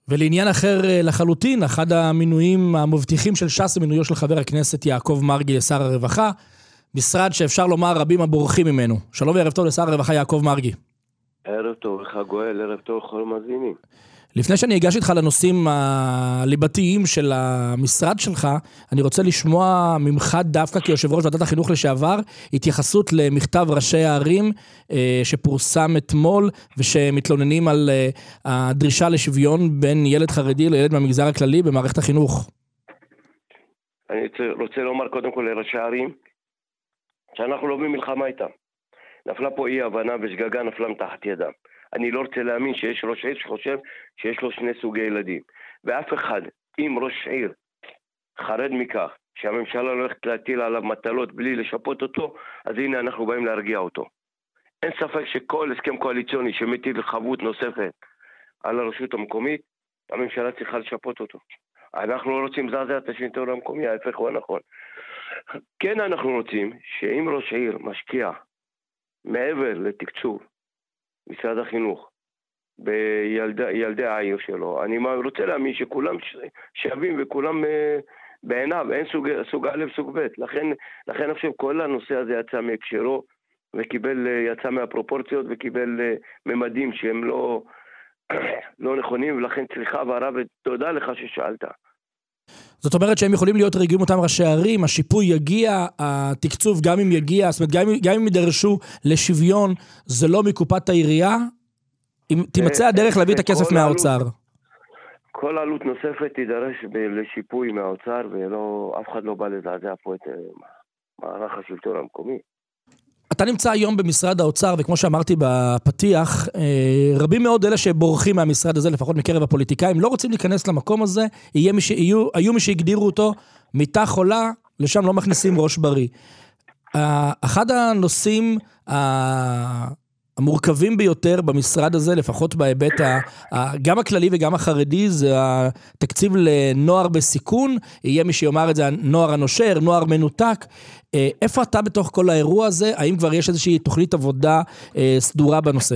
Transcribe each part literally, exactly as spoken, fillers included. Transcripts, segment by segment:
ולעניין אחר לחלוטין, אחד המינויים המבטיחים של ש"ס, מינויו של חבר הכנסת יעקב מרגי לשר הרווחה, משרד שאפשר לומר רבים הבורחים ממנו. שלום וערב טוב לשר הרווחה יעקב מרגי. ערב טוב לך גואל, ערב טוב לכל המאזינים. לפני שאני אגש איתך לנושאים הליבתיים של המשרד שלך, אני רוצה לשמוע ממך דווקא כיושב ראש ועדת החינוך לשעבר, התייחסות למכתב ראשי הערים שפורסם אתמול, ושמתלוננים על הדרישה לשוויון בין ילד חרדי לילד מהמגזר הכללי במערכת החינוך. אני רוצה לומר קודם כל לראשי הערים, שאנחנו לא במלחמה איתם. נפלה פה אי הבנה ושגגה נפלה מתחת ידם. אני לא רוצה להאמין שיש ראש עיר שחושב שיש לו שני סוגי ילדים. ואף אחד, אם ראש עיר חרד מכך שהממשלה לא הולכת להטיל עליו מטלות בלי לשפות אותו, אז הנה אנחנו באים להרגיע אותו. אין ספק שכל הסכם קואליציוני שמטיל חבות נוספת על הרשות המקומית, הממשלה צריכה לשפות אותו. אנחנו לא רוצים לזעזע את השלטון המקומי, ההפך הוא הנכון. כן אנחנו רוצים שאם ראש עיר משקיע מעבר לתקצוב משרד החינוך בילדי העיר שלו, אני רוצה להאמין שכולם שווים וכולם בעיניו, אין סוג, סוג א' סוג ב'. לכן, לכן אני חושב כל הנושא הזה יצא מהקשרו וקיבל, יצא מהפרופורציות וקיבל ממדים שהם לא, לא נכונים, ולכן צריכה הבהרה ותודה לך ששאלת. זאת אומרת שהם יכולים להיות רגעים אותם ראשי ערים, השיפוי יגיע, התקצוב גם אם יגיע, זאת אומרת גם, גם אם ידרשו לשוויון, זה לא מקופת העירייה, אם תימצא הדרך להביא את הכסף מהאוצר. כל עלות נוספת תידרש לשיפוי מהאוצר, ואף אחד לא בא לזעזע פה את מערך השלטון המקומי. אתה נמצא היום במשרד האוצר, וכמו שאמרתי בפתיח, רבים מאוד אלה שבורחים מהמשרד הזה, לפחות מקרב הפוליטיקאים, לא רוצים להיכנס למקום הזה, יהיה מי שיהיו, היו מי שהגדירו אותו, מיטה חולה, לשם לא מכניסים ראש בריא. אחד הנושאים המורכבים ביותר במשרד הזה, לפחות בהיבט גם הכללי וגם החרדי, זה התקציב לנוער בסיכון, יהיה מי שיאמר את זה, נוער הנושר, נוער מנותק. איפה אתה בתוך כל האירוע הזה? האם כבר יש איזושהי תוכנית עבודה סדורה בנושא?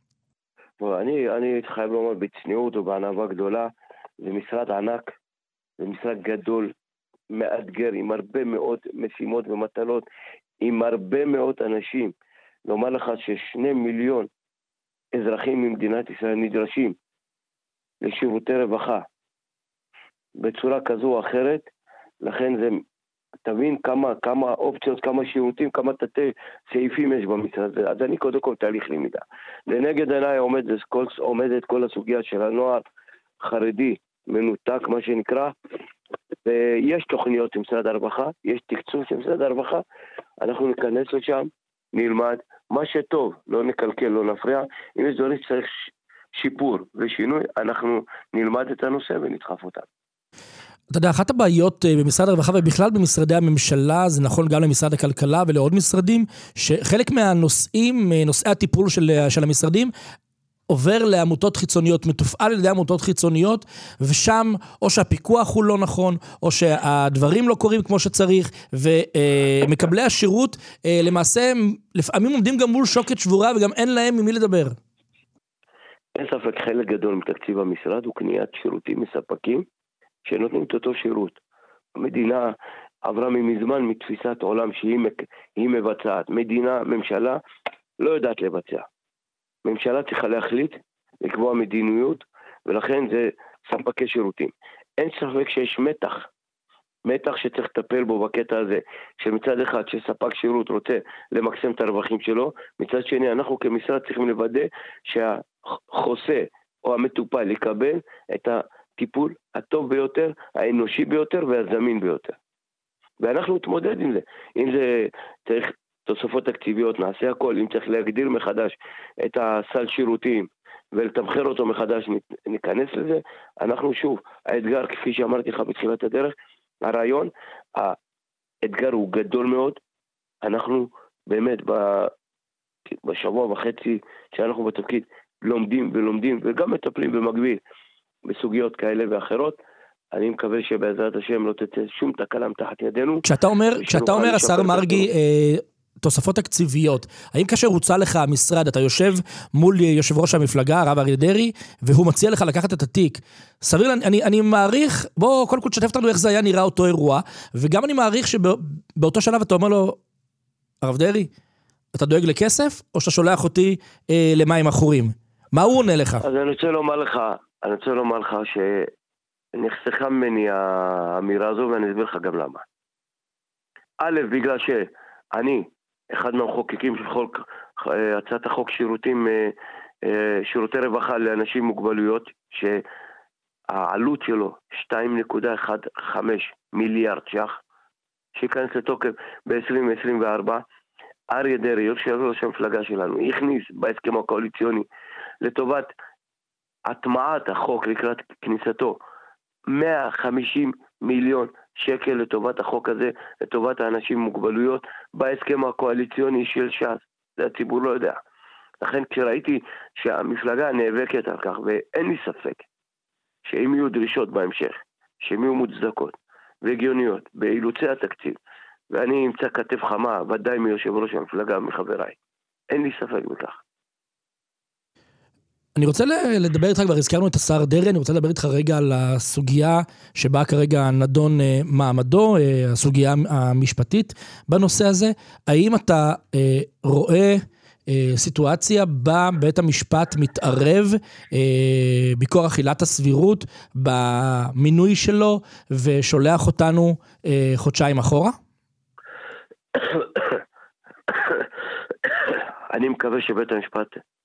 אני, אני חייב לומר בצניעות ובענווה גדולה, זה משרד ענק, זה משרד גדול, מאתגר, עם הרבה מאוד משימות ומטלות, עם הרבה מאוד אנשים. לומר לך ששני מיליון אזרחים ממדינת ישראל נדרשים לשירותי רווחה בצורה כזו או אחרת, לכן זה, תבין כמה, כמה אופציות, כמה שירותים, כמה תתי סעיפים יש במשרד הזה. אז אני קודם כל תהליך למידה. לנגד עיניי עומדת כל, עומדת כל הסוגיה של הנוער חרדי מנותק, מה שנקרא, ויש תוכניות עם משרד הרווחה, יש תקצוב של משרד הרווחה, אנחנו ניכנס לשם, נלמד, מה שטוב, לא נקלקל, לא נפריע, אם יש דברים שצריך שיפור ושינוי, אנחנו נלמד את הנושא ונדחף אותם. אתה יודע, אחת הבעיות במשרד הרווחה ובכלל במשרדי הממשלה, זה נכון גם למשרד הכלכלה ולעוד משרדים, שחלק מהנושאים, נושאי הטיפול של, של המשרדים, עובר לעמותות חיצוניות, מתופעל על ידי עמותות חיצוניות, ושם או שהפיקוח הוא לא נכון, או שהדברים לא קורים כמו שצריך, ומקבלי השירות למעשה לפעמים עומדים גם מול שוקת שבורה, וגם אין להם ממי לדבר. אין ספק, חלק גדול מתקציב המשרד הוא קניית שירותים מספקים, שנותנים את אותו שירות. המדינה עברה מזמן מתפיסת עולם שהיא מבצעת. מדינה, ממשלה, לא יודעת לבצע. ממשלה צריכה להחליט, לקבוע מדיניות, ולכן זה ספקי שירותים. אין ספק שיש מתח, מתח שצריך לטפל בו בקטע הזה, שמצד אחד שספק שירות רוצה למקסם את הרווחים שלו, מצד שני אנחנו כמשרד צריכים לוודא שהחוסה או המטופל יקבל את הטיפול הטוב ביותר, האנושי ביותר והזמין ביותר. ואנחנו נתמודד עם זה. אם זה צריך תוספות תקציביות, נעשה הכל. אם צריך להגדיר מחדש את הסל שירותים ולתמחר אותו מחדש, ניכנס לזה. אנחנו שוב, האתגר, כפי שאמרתי לך בתחילת הדרך, הרעיון, האתגר הוא גדול מאוד. אנחנו באמת בשבוע וחצי שאנחנו בתפקיד לומדים ולומדים וגם מטפלים במקביל בסוגיות כאלה ואחרות. אני מקווה שבעזרת השם לא תצא שום תקלה מתחת ידינו. כשאתה אומר, כשאתה אומר, השר מרגי, תוספות תקציביות. האם כאשר הוצא לך המשרד, אתה יושב מול יושב ראש המפלגה, הרב אריה דרעי, והוא מציע לך לקחת את התיק? סביר, אני, אני מעריך, בוא, קודם כל תשתף אותנו איך זה היה נראה אותו אירוע, וגם אני מעריך שבאותו שלב אתה אומר לו, הרב דרעי, אתה דואג לכסף, או שאתה שולח אותי אה, למים אחורים? מה הוא עונה לך? אז אני רוצה לומר לך, אני רוצה לומר לך שנחסכה ממני האמירה הזו, ואני אסביר לך גם למה. א', בגלל שאני, אחד מהמחוקקים של חוק, הצעת החוק שירותים, שירותי רווחה לאנשים עם מוגבלויות, שהעלות שלו שתיים נקודה חמש מיליארד ש"ח, שיכנס לתוקף ב-עשרים עשרים וארבע, אריה דרעי, יושב ראש המפלגה שלנו, הכניס בהסכם הקואליציוני לטובת הטמעת החוק לקראת כניסתו מאה וחמישים מיליון שקל לטובת החוק הזה, לטובת האנשים עם מוגבלויות, בהסכם הקואליציוני של ש"ס. זה הציבור לא יודע. לכן כשראיתי שהמפלגה נאבקת על כך, ואין לי ספק שאם יהיו דרישות בהמשך, שהן יהיו מוצדקות והגיוניות באילוצי התקציב, ואני אמצא כתף חמה, ודאי מיושב ראש המפלגה, מחבריי. אין לי ספק בכך. אני רוצה לדבר איתך, כבר הזכרנו את השר דרעי, אני רוצה לדבר איתך רגע על הסוגיה שבה כרגע נדון מעמדו, הסוגיה המשפטית בנושא הזה. האם אתה רואה סיטואציה בה בית המשפט מתערב בכוח עילת הסבירות במינוי שלו ושולח אותנו חודשיים אחורה? אני מקווה שבית המשפט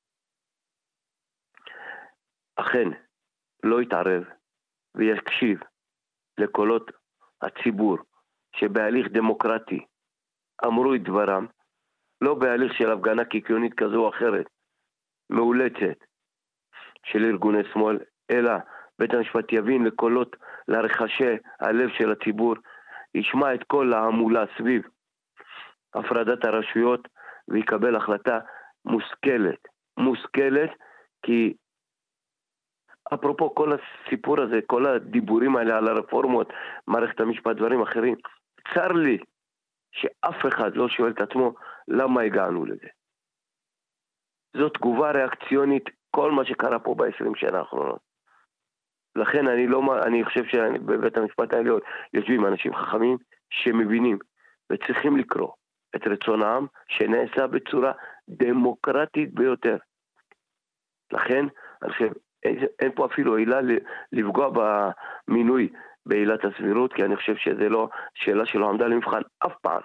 אכן לא יתערב ויקשיב לקולות הציבור שבהליך דמוקרטי אמרו את דברם, לא בהליך של הפגנה קיקיונית כזו או אחרת, מאולצת של ארגוני שמאל, אלא בית המשפט יבין לקולות, לרחשי הלב של הציבור, ישמע את כל ההמולה סביב הפרדת הרשויות ויקבל החלטה מושכלת, מושכלת, כי אפרופו כל הסיפור הזה, כל הדיבורים האלה על הרפורמות, מערכת המשפט, דברים אחרים, צר לי שאף אחד לא שואל את עצמו למה הגענו לזה. זו תגובה ריאקציונית, כל מה שקרה פה ב-עשרים שנה האחרונות. לכן אני לא, אני חושב שבבית המשפט העליון יושבים אנשים חכמים שמבינים וצריכים לקרוא את רצון העם שנעשה בצורה דמוקרטית ביותר. לכן אני חושב אין פה אפילו עילה לפגוע במינוי בעילת הסבירות, כי אני חושב שזה לא שאלה שלא עמדה למבחן אף פעם.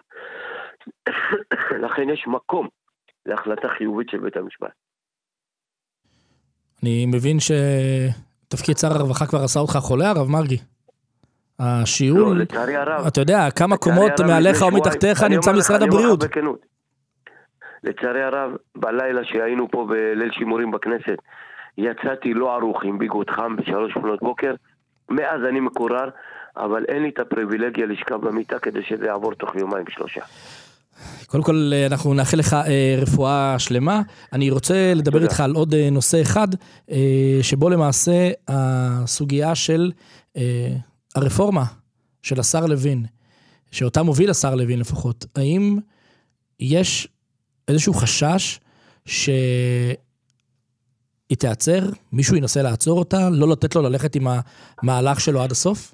לכן יש מקום להחלטה חיובית של בית המשפט. אני מבין שתפקיד שר הרווחה כבר עשה אותך חולה, הרב מרגי. השיעור, לא, לצערי הרב. אתה יודע, כמה קומות מעליך או מתחתיך נמצא משרד הבריאות. לצערי הרב, בלילה שהיינו פה בליל שימורים בכנסת, יצאתי לא ערוך עם ביגוד חם בשלוש לפנות בוקר, מאז אני מקורר, אבל אין לי את הפריבילגיה לשכב במיטה כדי שזה יעבור תוך יומיים שלושה. קודם כל אנחנו נאחל לך רפואה שלמה. אני רוצה לדבר איתך על עוד נושא אחד, שבו למעשה הסוגיה של הרפורמה של השר לוין, שאותה מוביל השר לוין לפחות, האם יש איזשהו חשש ש... היא תעצר, מישהו ינסה לעצור אותה, לא לתת לו ללכת עם המהלך שלו עד הסוף?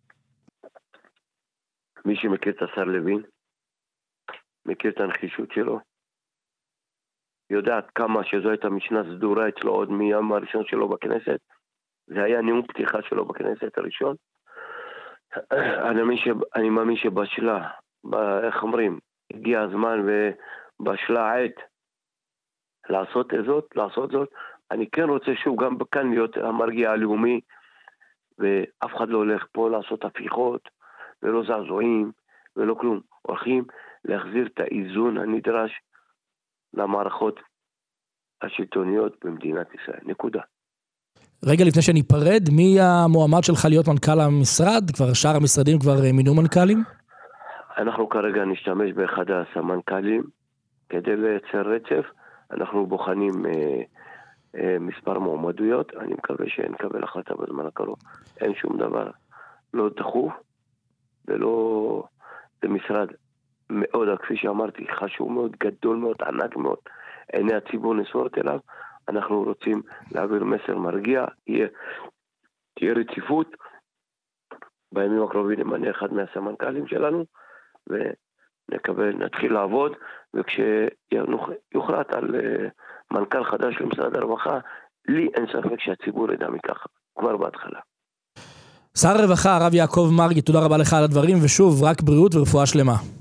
מי שמכיר את השר לוין, מכיר את הנחישות שלו, יודעת כמה שזו הייתה משנה סדורה אצלו עוד מיום הראשון שלו בכנסת, זה היה נאום פתיחה שלו בכנסת הראשון. אני מאמין, ש... אני מאמין שבשלה, ב... איך אומרים, הגיע הזמן ובשלה העת לעשות זאת, לעשות זאת, אני כן רוצה שוב גם כאן להיות המרגיע הלאומי, ואף אחד לא הולך פה לעשות הפיכות, ולא זעזועים, ולא כלום. הולכים להחזיר את האיזון הנדרש למערכות השלטוניות במדינת ישראל. נקודה. רגע לפני שאני אפרד, מי המועמד שלך להיות מנכ"ל המשרד? כבר שאר המשרדים כבר מינו מנכ"לים? אנחנו כרגע נשתמש באחד הסמנכ"לים כדי לייצר רצף. אנחנו בוחנים אה, אה, מספר מועמדויות. אני מקווה שנקבל החלטה בזמן הקרוב. אין שום דבר לא דחוף ולא... זה משרד מאוד, כפי שאמרתי, חשוב מאוד, גדול מאוד, ענק מאוד, עיני הציבור נשואות אליו, אנחנו רוצים להעביר מסר מרגיע, יהיה, תהיה רציפות, בימים הקרובים נמנה אחד מהסמנכ"לים שלנו, ונקבל, נתחיל לעבוד, וכשיוחלט על מנכ"ל חדש למשרד הרווחה, לי אין ספק שהציבור ידע מכך, כבר בהתחלה. שר הרווחה, הרב יעקב מרגי, תודה רבה לך על הדברים, ושוב, רק בריאות ורפואה שלמה.